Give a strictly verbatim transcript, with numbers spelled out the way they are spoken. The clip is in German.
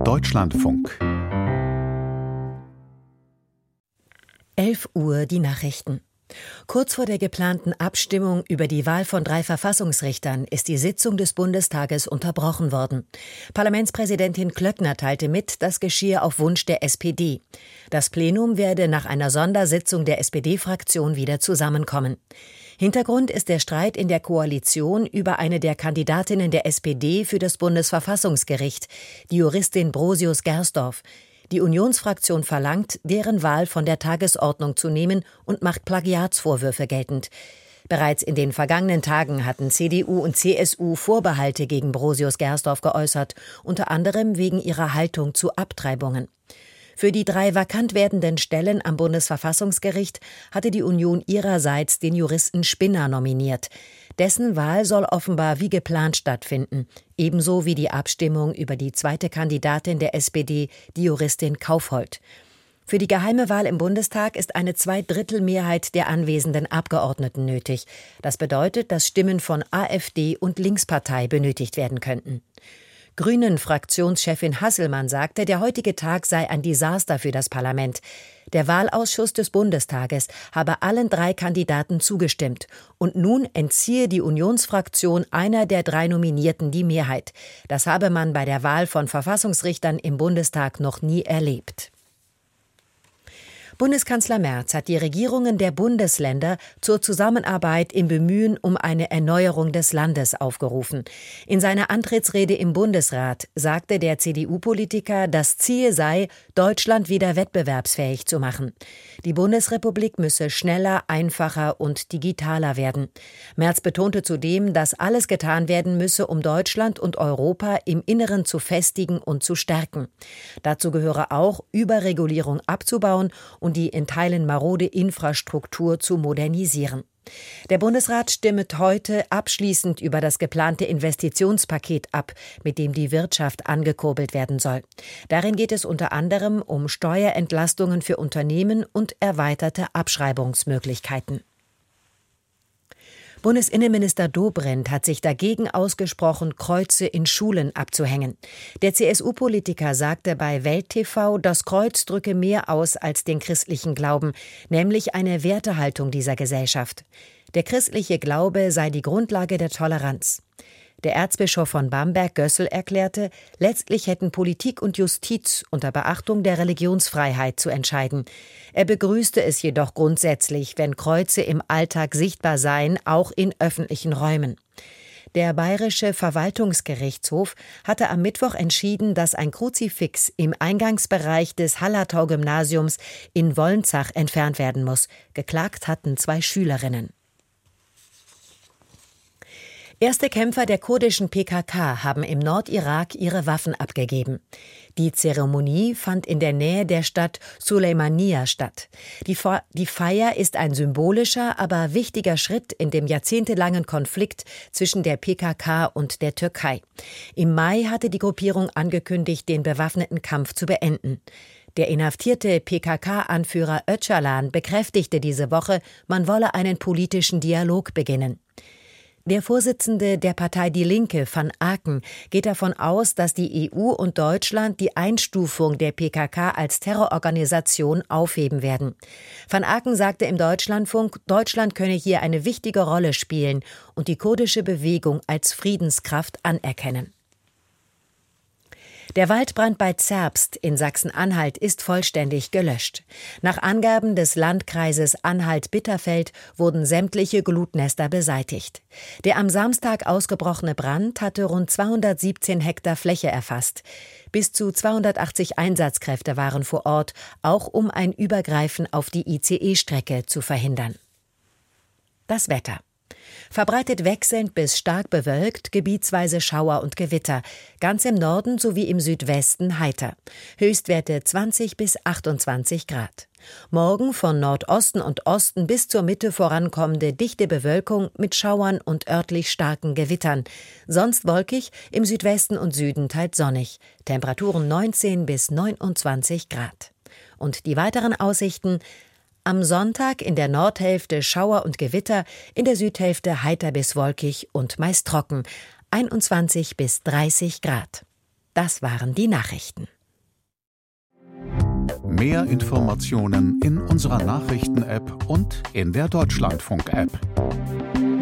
Deutschlandfunk. elf Uhr die Nachrichten. Kurz vor der geplanten Abstimmung über die Wahl von drei Verfassungsrichtern ist die Sitzung des Bundestages unterbrochen worden. Parlamentspräsidentin Klöckner teilte mit, das geschehe auf Wunsch der S P D. Das Plenum werde nach einer Sondersitzung der S P D-Fraktion wieder zusammenkommen. Hintergrund ist der Streit in der Koalition über eine der Kandidatinnen der S P D für das Bundesverfassungsgericht, die Juristin Brosius-Gersdorf. Die Unionsfraktion verlangt, deren Wahl von der Tagesordnung zu nehmen und macht Plagiatsvorwürfe geltend. Bereits in den vergangenen Tagen hatten C D U und C S U Vorbehalte gegen Brosius-Gersdorf geäußert, unter anderem wegen ihrer Haltung zu Abtreibungen. Für die drei vakant werdenden Stellen am Bundesverfassungsgericht hatte die Union ihrerseits den Juristen Spinner nominiert. Dessen Wahl soll offenbar wie geplant stattfinden, ebenso wie die Abstimmung über die zweite Kandidatin der S P D, die Juristin Kaufhold. Für die geheime Wahl im Bundestag ist eine Zweidrittelmehrheit der anwesenden Abgeordneten nötig. Das bedeutet, dass Stimmen von AfD und Linkspartei benötigt werden könnten. Grünen-Fraktionschefin Hasselmann sagte, der heutige Tag sei ein Desaster für das Parlament. Der Wahlausschuss des Bundestages habe allen drei Kandidaten zugestimmt. Und nun entziehe die Unionsfraktion einer der drei Nominierten die Mehrheit. Das habe man bei der Wahl von Verfassungsrichtern im Bundestag noch nie erlebt. Bundeskanzler Merz hat die Regierungen der Bundesländer zur Zusammenarbeit im Bemühen um eine Erneuerung des Landes aufgerufen. In seiner Antrittsrede im Bundesrat sagte der C D U-Politiker, das Ziel sei, Deutschland wieder wettbewerbsfähig zu machen. Die Bundesrepublik müsse schneller, einfacher und digitaler werden. Merz betonte zudem, dass alles getan werden müsse, um Deutschland und Europa im Inneren zu festigen und zu stärken. Dazu gehöre auch, Überregulierung abzubauen und die in Teilen marode Infrastruktur zu modernisieren. Der Bundesrat stimmt heute abschließend über das geplante Investitionspaket ab, mit dem die Wirtschaft angekurbelt werden soll. Darin geht es unter anderem um Steuerentlastungen für Unternehmen und erweiterte Abschreibungsmöglichkeiten. Bundesinnenminister Dobrindt hat sich dagegen ausgesprochen, Kreuze in Schulen abzuhängen. Der C S U-Politiker sagte bei Welt T V, das Kreuz drücke mehr aus als den christlichen Glauben, nämlich eine Wertehaltung dieser Gesellschaft. Der christliche Glaube sei die Grundlage der Toleranz. Der Erzbischof von Bamberg, Gössel, erklärte, letztlich hätten Politik und Justiz unter Beachtung der Religionsfreiheit zu entscheiden. Er begrüßte es jedoch grundsätzlich, wenn Kreuze im Alltag sichtbar seien, auch in öffentlichen Räumen. Der Bayerische Verwaltungsgerichtshof hatte am Mittwoch entschieden, dass ein Kruzifix im Eingangsbereich des Hallertau-Gymnasiums in Wolnzach entfernt werden muss. Geklagt hatten zwei Schülerinnen. Erste Kämpfer der kurdischen P K K haben im Nordirak ihre Waffen abgegeben. Die Zeremonie fand in der Nähe der Stadt Suleimaniya statt. Die, Fe- die Feier ist ein symbolischer, aber wichtiger Schritt in dem jahrzehntelangen Konflikt zwischen der P K K und der Türkei. Im Mai hatte die Gruppierung angekündigt, den bewaffneten Kampf zu beenden. Der inhaftierte P K K-Anführer Öcalan bekräftigte diese Woche, man wolle einen politischen Dialog beginnen. Der Vorsitzende der Partei Die Linke, Van Aken, geht davon aus, dass die E U und Deutschland die Einstufung der P K K als Terrororganisation aufheben werden. Van Aken sagte im Deutschlandfunk, Deutschland könne hier eine wichtige Rolle spielen und die kurdische Bewegung als Friedenskraft anerkennen. Der Waldbrand bei Zerbst in Sachsen-Anhalt ist vollständig gelöscht. Nach Angaben des Landkreises Anhalt-Bitterfeld wurden sämtliche Glutnester beseitigt. Der am Samstag ausgebrochene Brand hatte rund zweihundertsiebzehn Hektar Fläche erfasst. Bis zu zweihundertachtzig Einsatzkräfte waren vor Ort, auch um ein Übergreifen auf die I C E-Strecke zu verhindern. Das Wetter. Verbreitet wechselnd bis stark bewölkt, gebietsweise Schauer und Gewitter. Ganz im Norden sowie im Südwesten heiter. Höchstwerte zwanzig bis achtundzwanzig Grad. Morgen von Nordosten und Osten bis zur Mitte vorankommende dichte Bewölkung mit Schauern und örtlich starken Gewittern. Sonst wolkig, im Südwesten und Süden teils sonnig. Temperaturen neunzehn bis neunundzwanzig Grad. Und die weiteren Aussichten: am Sonntag in der Nordhälfte Schauer und Gewitter, in der Südhälfte heiter bis wolkig und meist trocken, einundzwanzig bis dreißig Grad. Das waren die Nachrichten. Mehr Informationen in unserer Nachrichten-App und in der Deutschlandfunk-App.